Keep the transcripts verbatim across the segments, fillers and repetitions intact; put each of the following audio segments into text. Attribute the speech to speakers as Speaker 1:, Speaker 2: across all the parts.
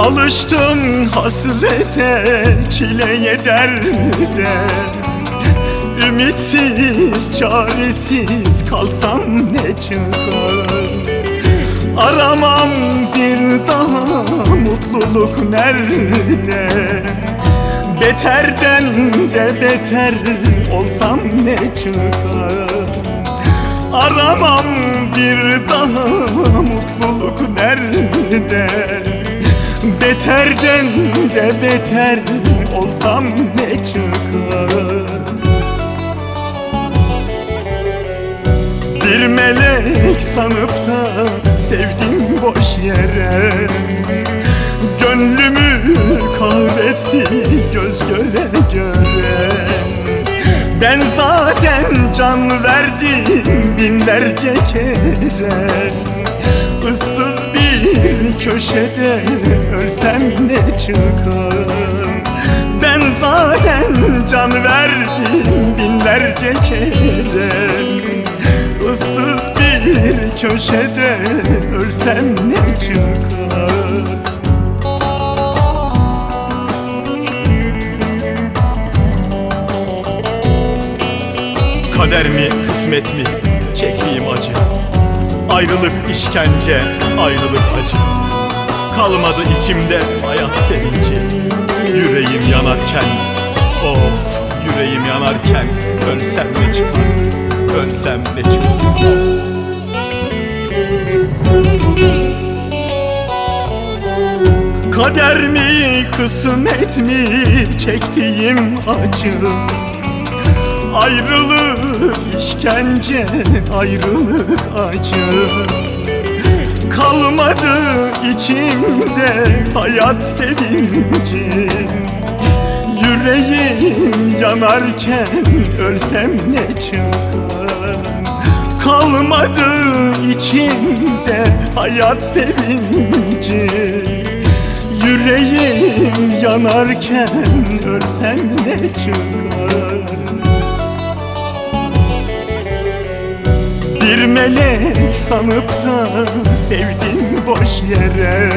Speaker 1: Alıştım hasrete, çileye, derde. Ümitsiz, çaresiz kalsam ne çıkar? Aramam bir daha mutluluk nerede? Beterden de beter olsam ne çıkar? Aramam bir daha mutluluk nerede? Beterden de beter olsam ne çıkar? Bir melek sanıp da sevdim boş yere. Gönlümü kahretti göz göre göre. Ben zaten can verdim binlerce kere. Issız bir köşede ölsem ne çıkar? Ben zaten can verdim binlerce kere. Issız bir köşede ölsem ne çıkar? Kader mi, kısmet mi çektiğim acı? Ayrılık işkence, ayrılık acı. Kalmadı içimde hayat sevinci. Yüreğim yanarken, of yüreğim yanarken ölsem ne çıkar? Ölsem ne çıkar? Kader mi, kısmet mi çektiğim acı? Ayrılık işkence, ayrılık acı. Kalmadı içimde hayat sevinci. Yüreğim yanarken ölsem ne çıkar? Kalmadı içimde hayat sevinci. Yüreğim yanarken ölsem ne çıkar? Bir melek sanıp da sevdim boş yere.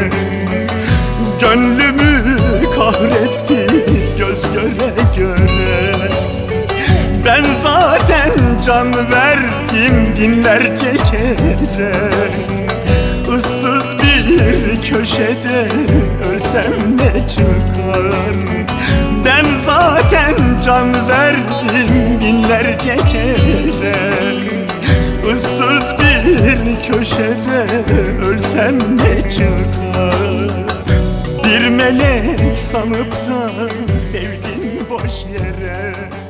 Speaker 1: Gönlümü kahretti göz göre göre. Ben zaten can verdim binlerce kere. Issız bir köşede ölsem ne çıkar? Ben zaten can verdim binlerce kere. Issız bir köşede ölsem ne çıkar? Bir melek sanıp da sevdim boş yere.